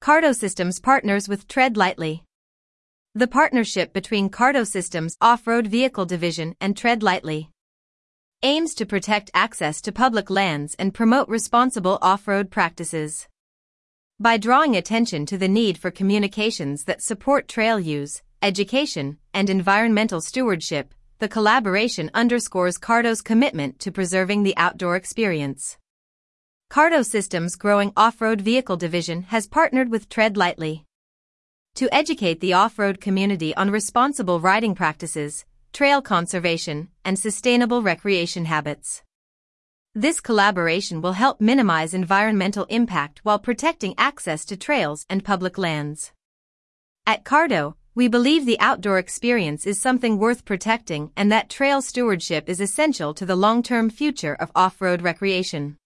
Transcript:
Cardo Systems partners with Tread Lightly. The partnership between Cardo Systems Off-Road Vehicle Division and Tread Lightly aims to protect access to public lands and promote responsible off-road practices. By drawing attention to the need for communications that support trail use, education, and environmental stewardship, the collaboration underscores Cardo's commitment to preserving the outdoor experience. Cardo Systems' growing off-road vehicle division has partnered with Tread Lightly to educate the off-road community on responsible riding practices, trail conservation, and sustainable recreation habits. This collaboration will help minimize environmental impact while protecting access to trails and public lands. At Cardo, we believe the outdoor experience is something worth protecting and that trail stewardship is essential to the long-term future of off-road recreation.